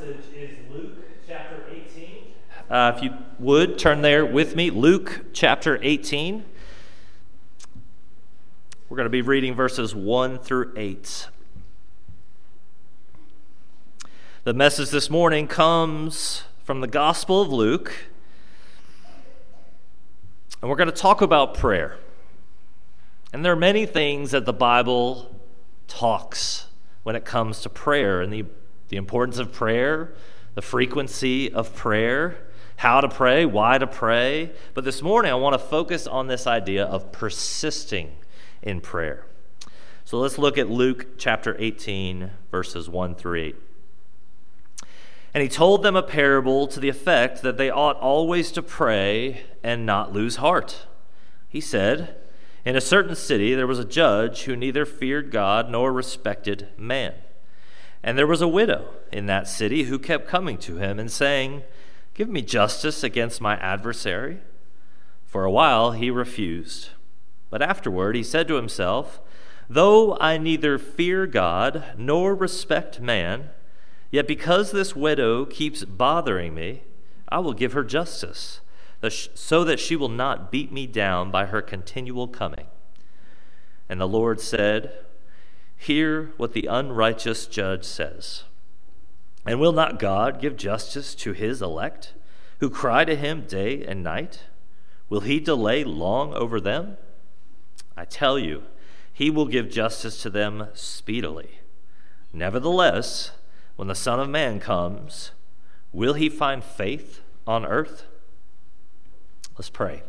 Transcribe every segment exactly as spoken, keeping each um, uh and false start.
passage is Luke chapter eighteen. Uh, if you would, turn there with me. Luke chapter eighteen. We're going to be reading verses one through eight. The message this morning comes from the Gospel of Luke, and we're going to talk about prayer. And there are many things that the Bible talks when it comes to prayer, and the, the importance of prayer, the frequency of prayer, how to pray, why to pray. But this morning I want to focus on this idea of persisting in prayer. So let's look at Luke chapter eighteen, verses one through eight. And he told them a parable to the effect that they ought always to pray and not lose heart. He said, "In a certain city there was a judge who neither feared God nor respected man. And there was a widow in that city who kept coming to him and saying, 'Give me justice against my adversary.' For a while he refused. But afterward he said to himself, 'Though I neither fear God nor respect man, yet because this widow keeps bothering me, I will give her justice, so that she will not beat me down by her continual coming.' And the Lord said, 'Hear what the unrighteous judge says. And will not God give justice to his elect, who cry to him day and night? Will he delay long over them? I tell you, he will give justice to them speedily. Nevertheless, when the Son of Man comes, will he find faith on earth?'" Let's pray.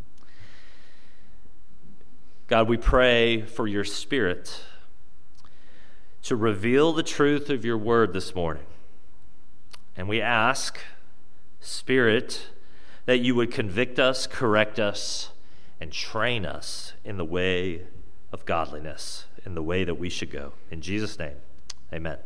God, we pray for your Spirit to reveal the truth of your word this morning. And we ask, Spirit, that you would convict us, correct us, and train us in the way of godliness, in the way that we should go. In Jesus' name, amen.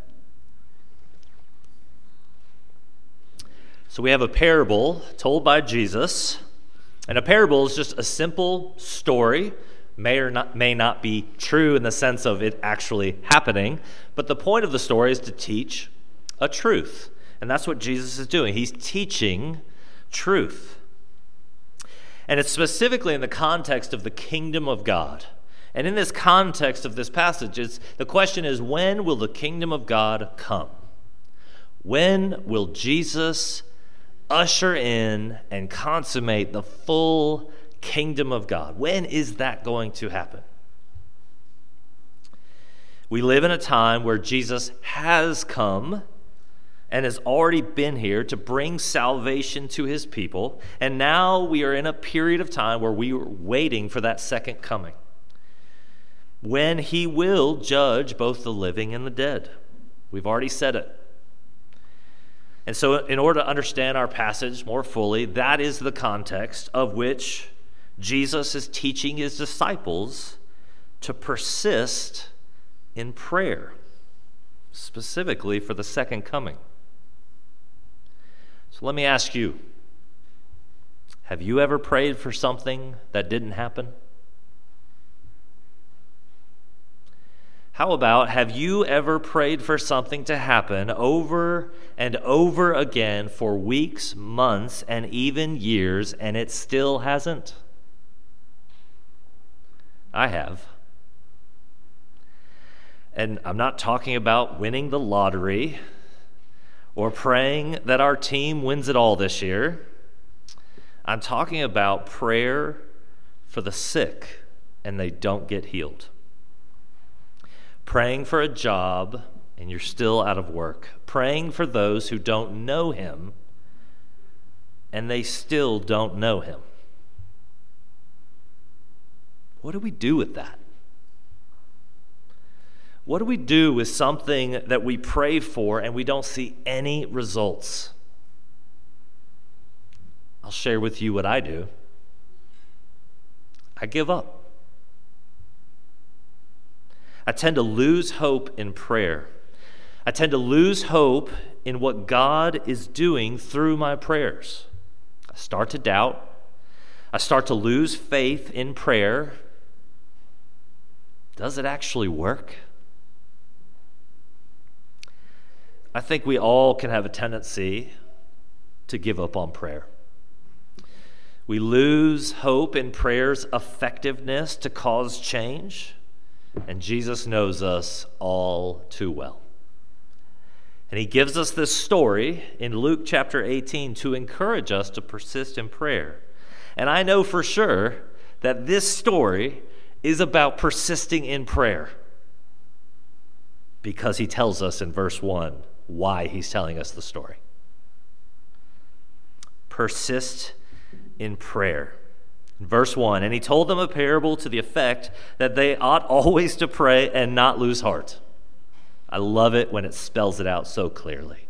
So we have a parable told by Jesus, and a parable is just a simple story, may or not, may not be true in the sense of it actually happening, but the point of the story is to teach a truth, and that's what Jesus is doing. He's teaching truth, and it's specifically in the context of the kingdom of God. And in this context of this passage, it's, the question is, when will the kingdom of God come? When will Jesus usher in and consummate the full kingdom of God? When is that going to happen? We live in a time where Jesus has come and has already been here to bring salvation to his people, and now we are in a period of time where we are waiting for that second coming, when he will judge both the living and the dead. We've already said it. And so in order to understand our passage more fully, that is the context of which Jesus is teaching his disciples to persist in prayer, specifically for the second coming. So let me ask you, have you ever prayed for something that didn't happen? How about, have you ever prayed for something to happen over and over again for weeks, months, and even years, and it still hasn't? I have. And I'm not talking about winning the lottery or praying that our team wins it all this year. I'm talking about prayer for the sick and they don't get healed. Praying for a job and you're still out of work. Praying for those who don't know him and they still don't know him. What do we do with that? What do we do with something that we pray for and we don't see any results? I'll share with you what I do. I give up. I tend to lose hope in prayer. I tend to lose hope in what God is doing through my prayers. I start to doubt. I start to lose faith in prayer. Does it actually work? I think we all can have a tendency to give up on prayer. We lose hope in prayer's effectiveness to cause change, and Jesus knows us all too well. And he gives us this story in Luke chapter eighteen to encourage us to persist in prayer. And I know for sure that this story is about persisting in prayer, because he tells us in verse one why he's telling us the story. Persist in prayer. In verse one, and he told them a parable to the effect that they ought always to pray and not lose heart. I love it when it spells it out so clearly.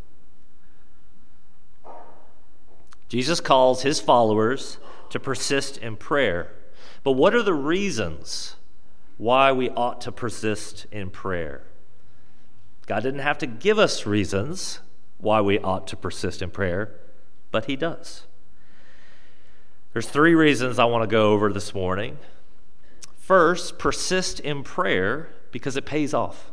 Jesus calls his followers to persist in prayer. But what are the reasons why we ought to persist in prayer? God didn't have to give us reasons why we ought to persist in prayer, but he does. There's three reasons I want to go over this morning. First, persist in prayer because it pays off.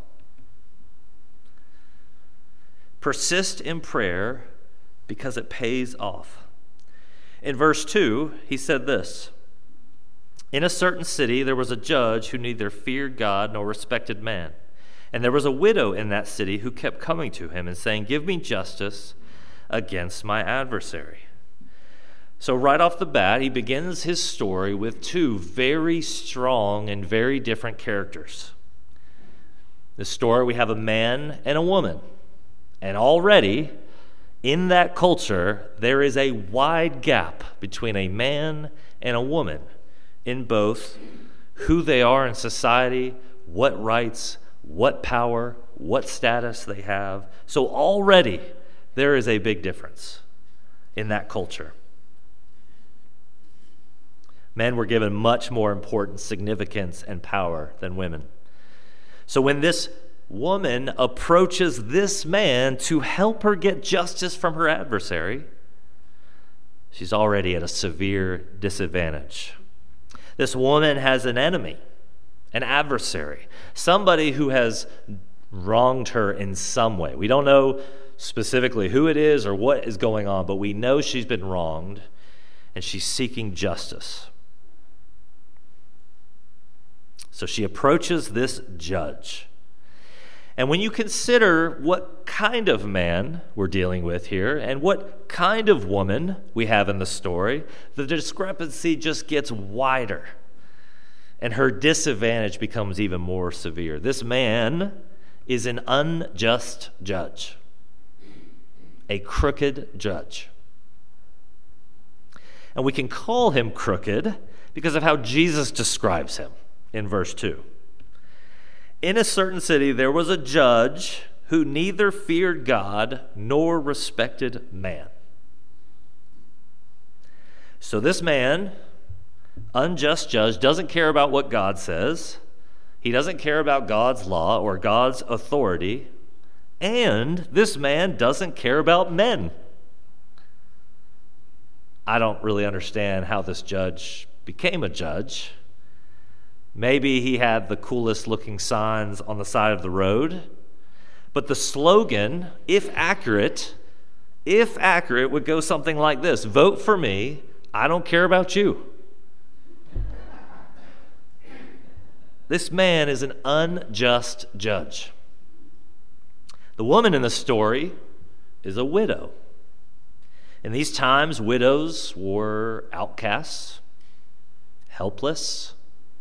Persist in prayer because it pays off. In verse two, he said this: in a certain city there was a judge who neither feared God nor respected man. And there was a widow in that city who kept coming to him and saying, "Give me justice against my adversary." So right off the bat, he begins his story with two very strong and very different characters. In this story, we have a man and a woman. And already, in that culture, there is a wide gap between a man and a woman in both who they are in society, what rights, what power, what status they have. So already, there is a big difference in that culture. Men were given much more important significance and power than women. So when this woman approaches this man to help her get justice from her adversary, she's already at a severe disadvantage. This woman has an enemy, an adversary, somebody who has wronged her in some way. We don't know specifically who it is or what is going on, but we know she's been wronged and she's seeking justice. So she approaches this judge. And when you consider what kind of man we're dealing with here and what kind of woman we have in the story, the discrepancy just gets wider. And her disadvantage becomes even more severe. This man is an unjust judge, a crooked judge. And we can call him crooked because of how Jesus describes him in verse two. In a certain city, there was a judge who neither feared God nor respected man. So this man, unjust judge, doesn't care about what God says. He doesn't care about God's law or God's authority. And this man doesn't care about men. I don't really understand how this judge became a judge. Maybe he had the coolest looking signs on the side of the road. But the slogan, if accurate, if accurate, would go something like this: vote for me, I don't care about you. This man is an unjust judge. The woman in the story is a widow. In these times, widows were outcasts, helpless,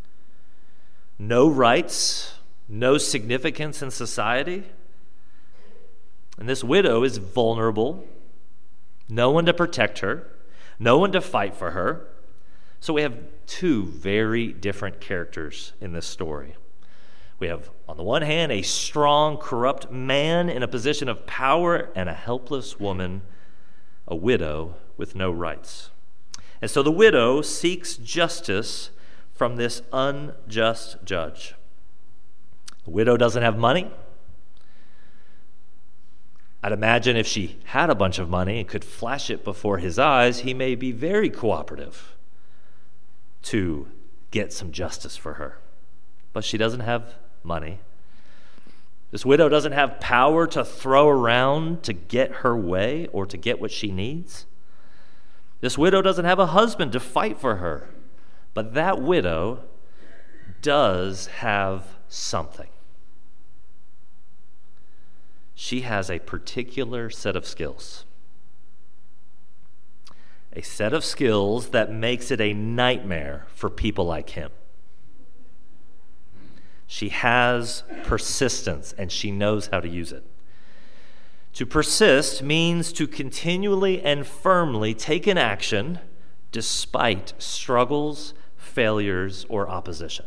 no rights, no significance in society. And this widow is vulnerable, no one to protect her, no one to fight for her. So we have two very different characters in this story. We have, on the one hand, a strong, corrupt man in a position of power and a helpless woman, a widow with no rights. And so the widow seeks justice from this unjust judge. The widow doesn't have money. I'd imagine if she had a bunch of money and could flash it before his eyes, he may be very cooperative to get some justice for her. But she doesn't have money. This widow doesn't have power to throw around to get her way or to get what she needs. This widow doesn't have a husband to fight for her. But that widow does have something. She has a particular set of skills. A set of skills that makes it a nightmare for people like him. She has persistence, and she knows how to use it. To persist means to continually and firmly take an action despite struggles, failures, or opposition.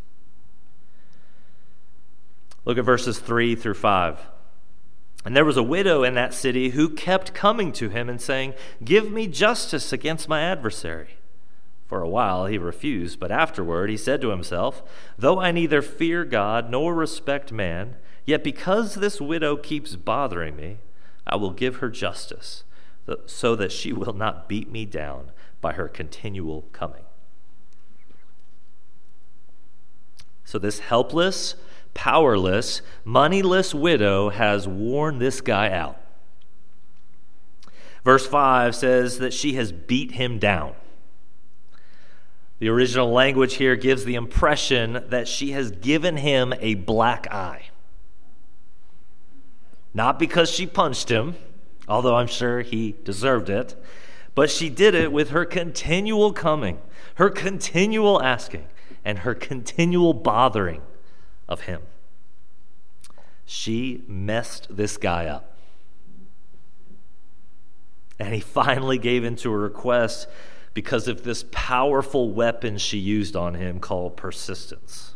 Look at verses three through five. And there was a widow in that city who kept coming to him and saying, "Give me justice against my adversary." For a while he refused, but afterward he said to himself, "Though I neither fear God nor respect man, yet because this widow keeps bothering me, I will give her justice, so that she will not beat me down by her continual coming." So this helpless, powerless, moneyless widow has worn this guy out. Verse five says that she has beat him down. The original language here gives the impression that she has given him a black eye. Not because she punched him, although I'm sure he deserved it, but she did it with her continual coming, her continual asking, and her continual bothering of him. She messed this guy up. And he finally gave in to her request because of this powerful weapon she used on him called persistence.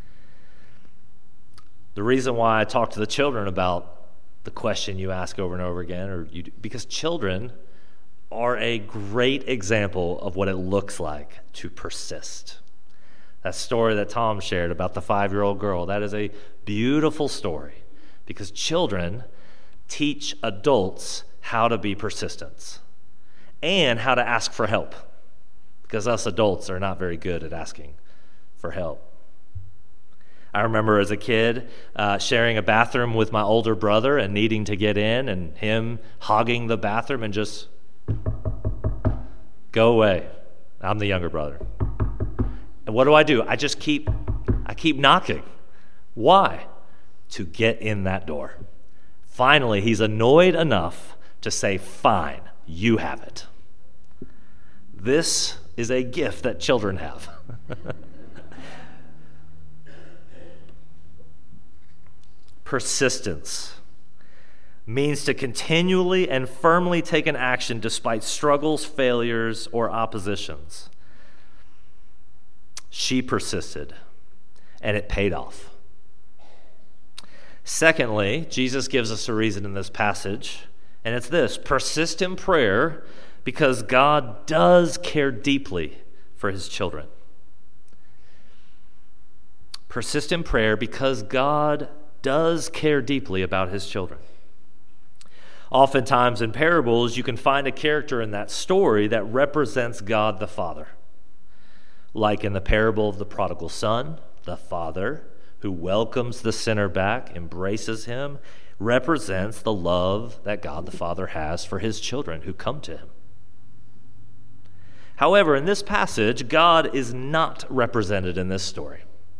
The reason why I talk to the children about the question you ask over and over again, or you, because children are a great example of what it looks like to persist. That story that Tom shared about the five-year-old girl, that is a beautiful story because children teach adults how to be persistent and how to ask for help, because us adults are not very good at asking for help. I remember as a kid uh, sharing a bathroom with my older brother and needing to get in, and him hogging the bathroom and just, "Go away. I'm the younger brother." And what do I do? I just keep, I keep knocking. Why? To get in that door. Finally, he's annoyed enough to say, "Fine, you have it." This is a gift that children have. Persistence means to continually and firmly take an action despite struggles, failures, or oppositions. She persisted, and it paid off. Secondly, Jesus gives us a reason in this passage, and it's this: persist in prayer because God does care deeply for his children. Persist in prayer because God does care deeply about his children. Oftentimes in parables, you can find a character in that story that represents God the Father. Like in the parable of the prodigal son, the father who welcomes the sinner back, embraces him, represents the love that God the Father has for his children who come to him. However, in this passage, God is not represented in this story.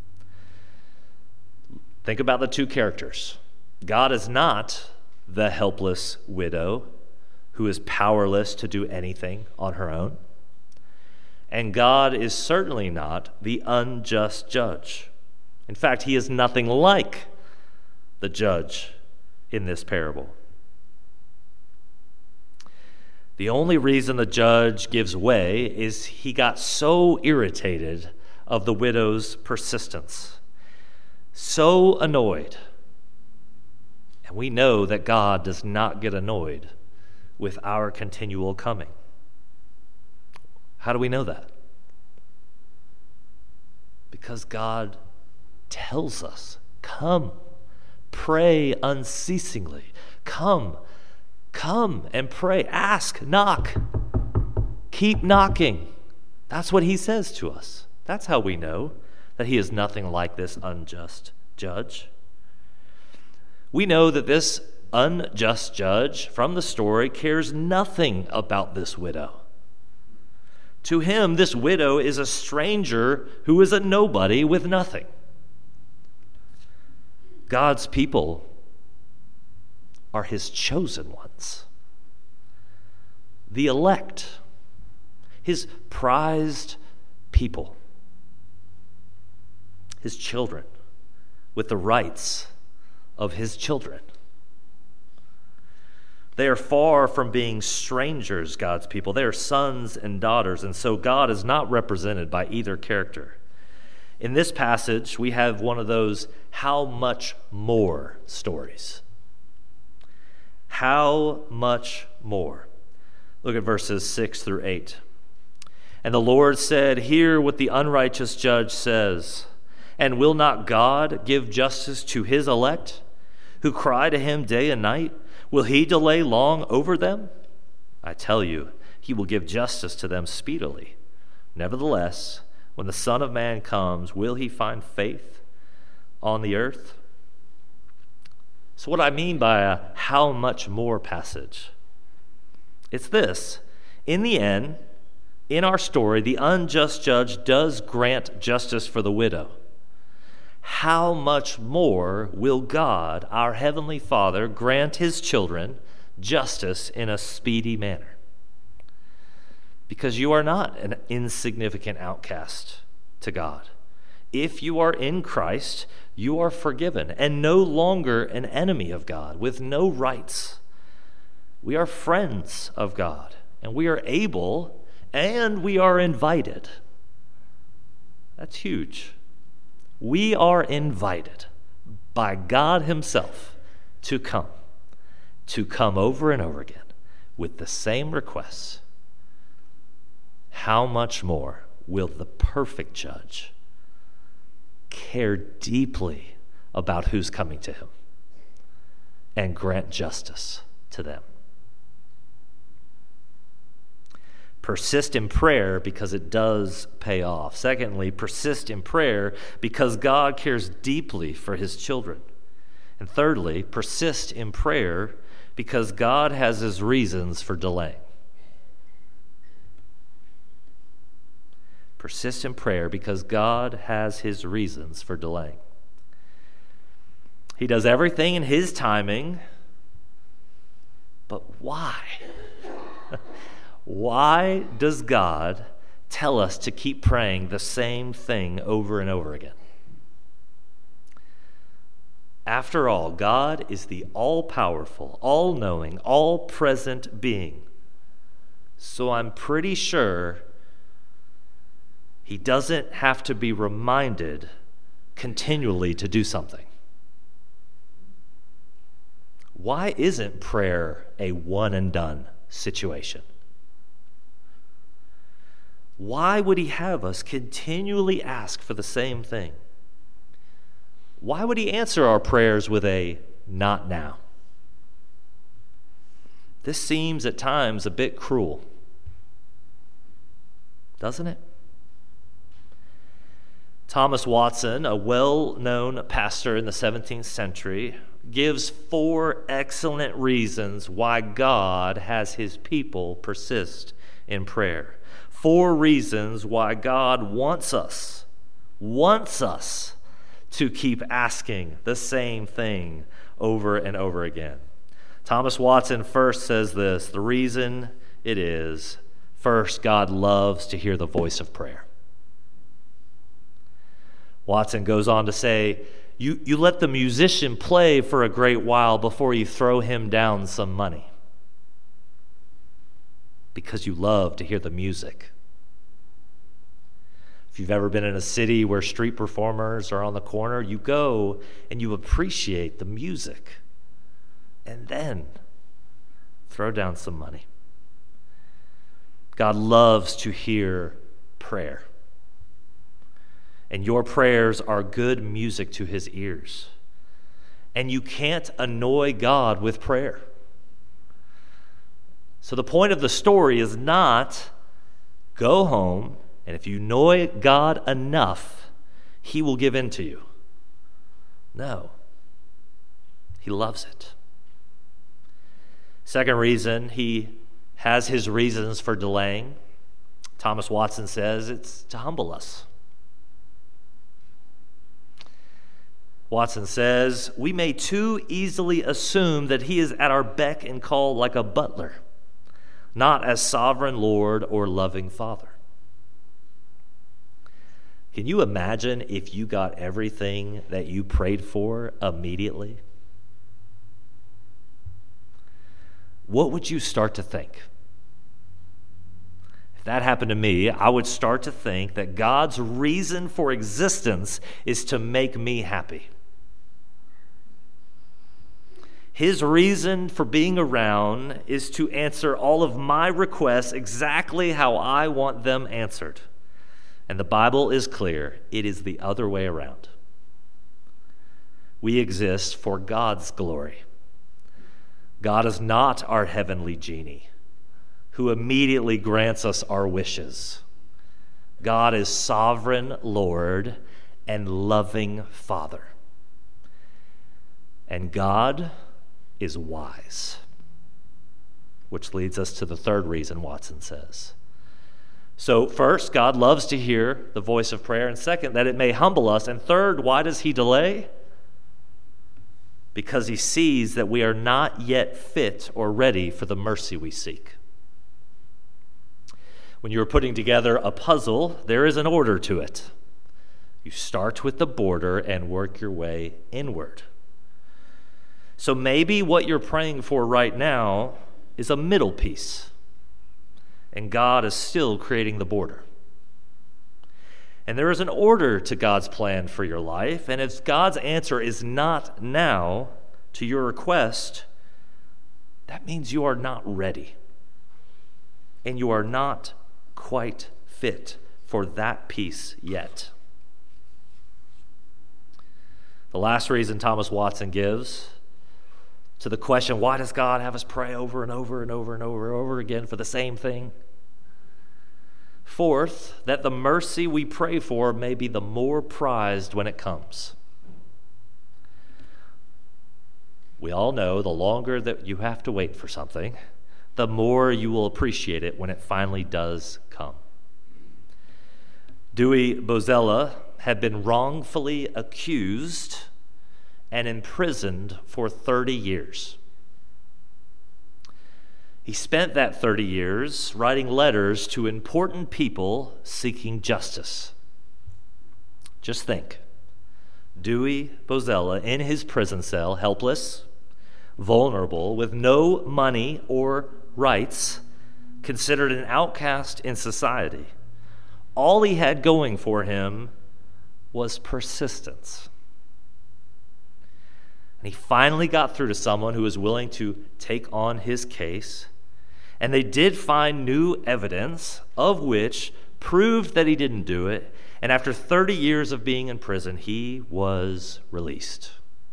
Think about the two characters. God is not the helpless widow who is powerless to do anything on her own. And God is certainly not the unjust judge. In fact, he is nothing like the judge in this parable. The only reason the judge gives way is he got so irritated of the widow's persistence, so annoyed. And we know that God does not get annoyed with our continual coming. How do we know that? Because God tells us, "Come, pray unceasingly. Come, come and pray. Ask, knock. Keep knocking." That's what he says to us. That's how we know that he is nothing like this unjust judge. We know that this unjust judge from the story cares nothing about this widow. To him, this widow is a stranger who is a nobody with nothing. God's people are his chosen ones, the elect, his prized people, his children with the rights of his children. They are far from being strangers, God's people. They are sons and daughters, and so God is not represented by either character. In this passage, we have one of those how much more stories. How much more? Look at verses six through eight. And the Lord said, "Hear what the unrighteous judge says. And will not God give justice to his elect, who cry to him day and night? Will he delay long over them? I tell you, he will give justice to them speedily. Nevertheless, when the Son of Man comes, will he find faith on the earth?" So what I mean by a how much more passage, it's this. In the end, in our story, the unjust judge does grant justice for the widow. How much more will God, our Heavenly Father, grant his children justice in a speedy manner? Because you are not an insignificant outcast to God. If you are in Christ, you are forgiven and no longer an enemy of God with no rights. We are friends of God, and we are able and we are invited. That's huge. We are invited by God himself to come, to come over and over again with the same requests. How much more will the perfect judge care deeply about who's coming to him and grant justice to them? Persist in prayer because it does pay off. Secondly, persist in prayer because God cares deeply for his children. And thirdly, persist in prayer because God has his reasons for delaying. Persist in prayer because God has his reasons for delaying. He does everything in his timing, but why? Why does God tell us to keep praying the same thing over and over again? After all, God is the all-powerful, all-knowing, all-present being. So I'm pretty sure he doesn't have to be reminded continually to do something. Why isn't prayer a one-and-done situation? Why would he have us continually ask for the same thing? Why would he answer our prayers with a "not now"? This seems at times a bit cruel, doesn't it? Thomas Watson, a well-known pastor in the seventeenth century, gives four excellent reasons why God has his people persist in prayer. Four reasons why God wants us, wants us to keep asking the same thing over and over again. Thomas Watson first says this: the reason it is, first, God loves to hear the voice of prayer. Watson goes on to say, you, you let the musician play for a great while before you throw him down some money, because you love to hear the music. If you've ever been in a city where street performers are on the corner, you go and you appreciate the music and then throw down some money. God loves to hear prayer. And your prayers are good music to his ears. And you can't annoy God with prayer. So the point of the story is not go home, and if you annoy God enough, he will give in to you. No. He loves it. Second reason, he has his reasons for delaying. Thomas Watson says it's to humble us. Watson says, we may too easily assume that he is at our beck and call like a butler, not as sovereign Lord or loving Father. Can you imagine if you got everything that you prayed for immediately? What would you start to think? If that happened to me, I would start to think that God's reason for existence is to make me happy. His reason for being around is to answer all of my requests exactly how I want them answered. And the Bible is clear. It is the other way around. We exist for God's glory. God is not our heavenly genie who immediately grants us our wishes. God is sovereign Lord and loving Father. And God is wise, which leads us to the third reason, Watson says. So first, God loves to hear the voice of prayer, and second, that it may humble us, and third, why does he delay? Because he sees that we are not yet fit or ready for the mercy we seek. When you are putting together a puzzle, there is an order to it. You start with the border and work your way inward. So maybe what you're praying for right now is a middle piece, and God is still creating the border. And there is an order to God's plan for your life, and if God's answer is not now to your request, that means you are not ready, and you are not quite fit for that piece yet. The last reason Thomas Watson gives to the question, why does God have us pray over and over and over and over and over again for the same thing? Fourth, that the mercy we pray for may be the more prized when it comes. We all know the longer that you have to wait for something, the more you will appreciate it when it finally does come. Dewey Bozella had been wrongfully accused and imprisoned for thirty years. He spent that thirty years writing letters to important people seeking justice. Just think, Dewey Bozella in his prison cell, helpless, vulnerable, with no money or rights, considered an outcast in society. All he had going for him was persistence. And he finally got through to someone who was willing to take on his case. And they did find new evidence, of which proved that he didn't do it. And after thirty years of being in prison, he was released.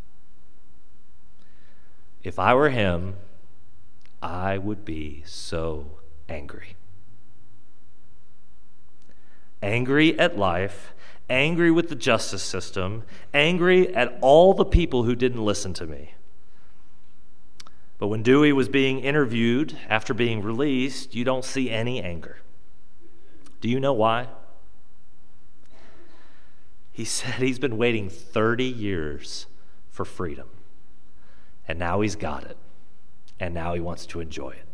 If I were him, I would be so angry. Angry at life, angry with the justice system, angry at all the people who didn't listen to me. But when Dewey was being interviewed after being released, you don't see any anger. Do you know why? He said he's been waiting thirty years for freedom, and now he's got it, and now he wants to enjoy it.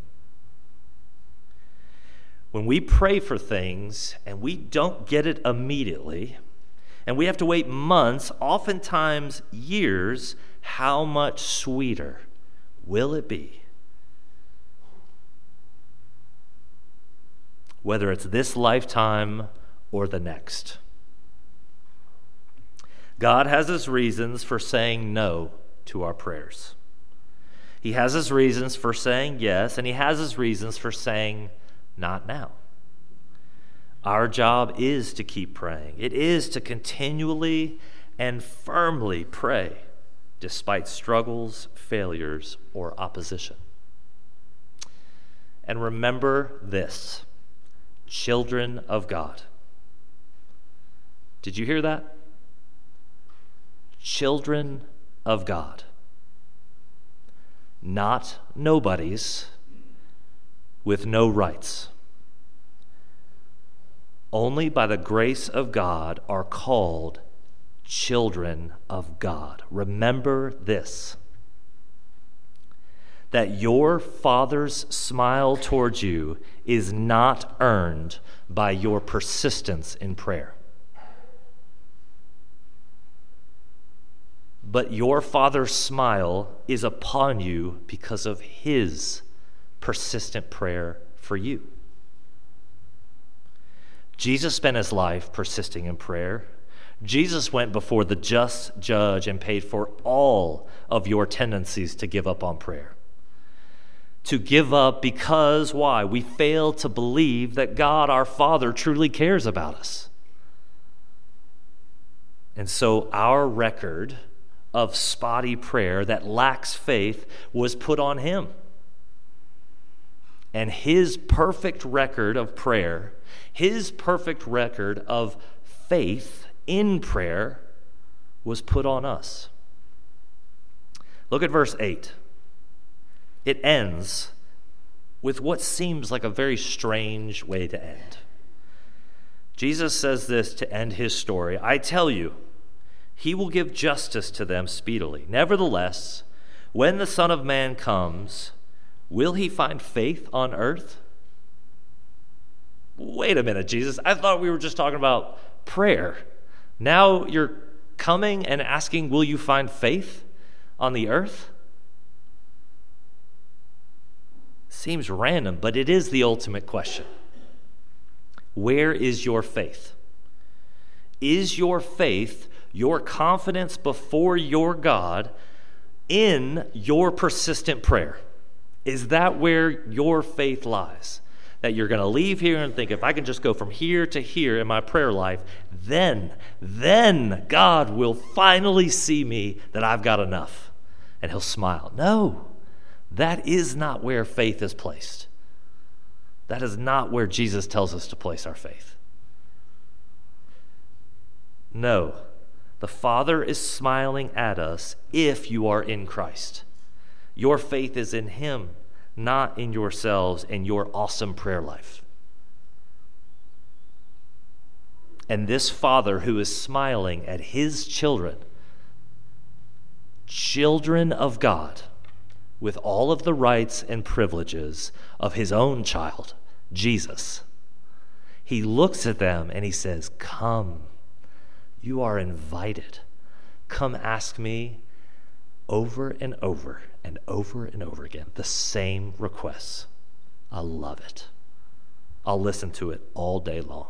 When we pray for things and we don't get it immediately, and we have to wait months, oftentimes years, how much sweeter will it be? Whether it's this lifetime or the next. God has his reasons for saying no to our prayers. He has his reasons for saying yes, and he has his reasons for saying not now. Our job is to keep praying. It is to continually and firmly pray despite struggles, failures, or opposition. And remember this, children of God. Did you hear that? Children of God. not nobodies with no rights. Only by the grace of God are called children of God. Remember this, that your Father's smile towards you is not earned by your persistence in prayer. But your Father's smile is upon you because of his persistent prayer for you. Jesus spent his life persisting in prayer. Jesus went before the just judge and paid for all of your tendencies to give up on prayer. To give up because, why? We fail to believe that God, our Father, truly cares about us. And so our record of spotty prayer that lacks faith was put on him. And his perfect record of prayer, his perfect record of faith in prayer was put on us. Look at verse eight. It ends with what seems like a very strange way to end. Jesus says this to end his story. I tell you, he will give justice to them speedily. Nevertheless, when the Son of Man comes, will he find faith on earth? Wait a minute, Jesus. I thought we were just talking about prayer. Now you're coming and asking, will you find faith on the earth? Seems random, but it is the ultimate question. Where is your faith? Is your faith, your confidence before your God, in your persistent prayer? Is that where your faith lies? That you're going to leave here and think, if I can just go from here to here in my prayer life, then, then God will finally see me that I've got enough. And he'll smile. No, that is not where faith is placed. That is not where Jesus tells us to place our faith. No, the Father is smiling at us if you are in Christ. Your faith is in him, not in yourselves and your awesome prayer life. And this Father who is smiling at his children, children of God, with all of the rights and privileges of his own child, Jesus, he looks at them and he says, come, you are invited. Come ask me over and over and over and over again the same requests. I love it. I'll listen to it all day long.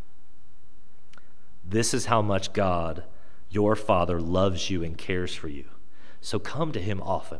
This is how much God, your Father, loves you and cares for you. So come to him often.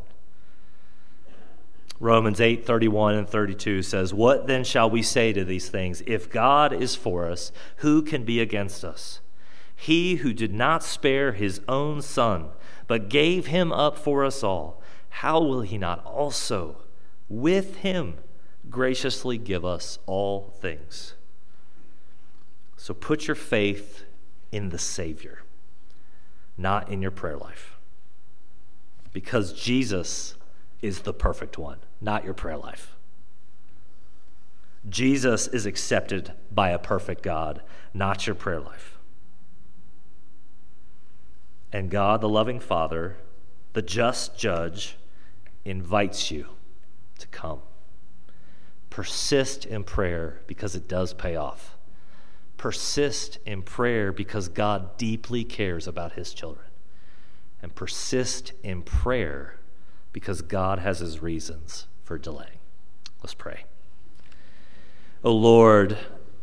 Romans eight thirty-one and thirty-two says, what then shall we say to these things? If God is for us, who can be against us? He who did not spare his own Son, but gave him up for us all, how will he not also with him graciously give us all things? So put your faith in the Savior, not in your prayer life. Because Jesus is the perfect one, not your prayer life. Jesus is accepted by a perfect God, not your prayer life. And God, the loving Father, the just judge, invites you to come. Persist in prayer because it does pay off. Persist in prayer because God deeply cares about his children. And persist in prayer because God has his reasons for delaying. Let's pray. Oh Lord,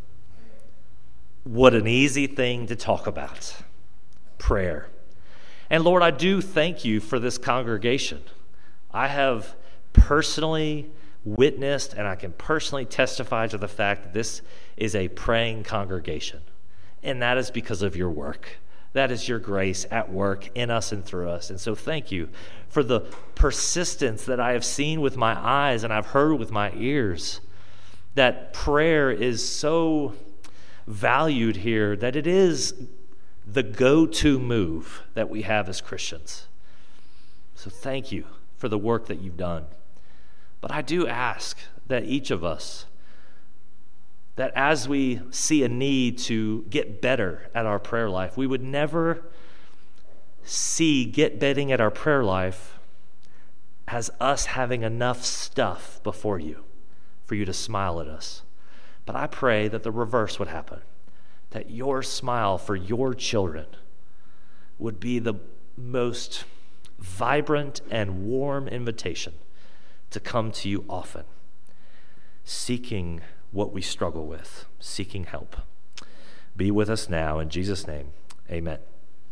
what an easy thing to talk about, prayer. And Lord, I do thank you for this congregation. I have personally witnessed and I can personally testify to the fact that this is a praying congregation. And that is because of your work. That is your grace at work in us and through us. And so thank you for the persistence that I have seen with my eyes and I've heard with my ears, that prayer is so valued here that it is the go-to move that we have as Christians. So thank you for the work that you've done. But I do ask that each of us, that as we see a need to get better at our prayer life, we would never see get betting at our prayer life as us having enough stuff before you for you to smile at us. But I pray that the reverse would happen, that your smile for your children would be the most vibrant and warm invitation to come to you often, seeking what we struggle with, seeking help. Be with us now. In Jesus' name, amen.